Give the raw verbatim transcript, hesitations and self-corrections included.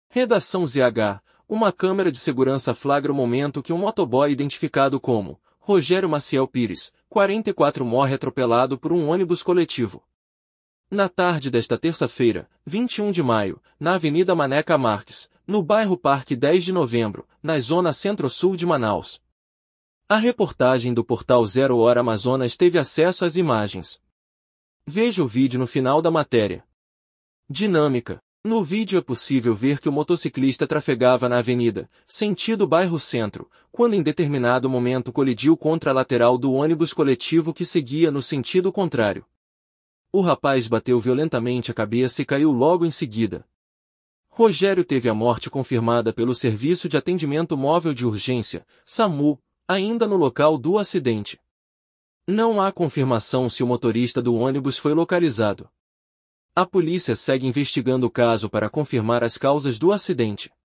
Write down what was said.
Redação Z H. Uma câmera de segurança flagra o momento que um motoboy identificado como Rogério Maciel Pires, quarenta e quatro, morre atropelado por um ônibus coletivo. Na tarde desta terça-feira, vinte e um de maio, na Avenida Maneca Marques, no bairro Parque dez de Novembro, na zona centro-sul de Manaus. A reportagem do portal Zero Hora Amazonas teve acesso às imagens. Veja o vídeo no final da matéria. Dinâmica. No vídeo é possível ver que o motociclista trafegava na avenida, sentido bairro Centro, quando em determinado momento colidiu contra a lateral do ônibus coletivo que seguia no sentido contrário. O rapaz bateu violentamente a cabeça e caiu logo em seguida. Rogério teve a morte confirmada pelo Serviço de Atendimento Móvel de Urgência, SAMU, ainda no local do acidente. Não há confirmação se o motorista do ônibus foi localizado. A polícia segue investigando o caso para confirmar as causas do acidente.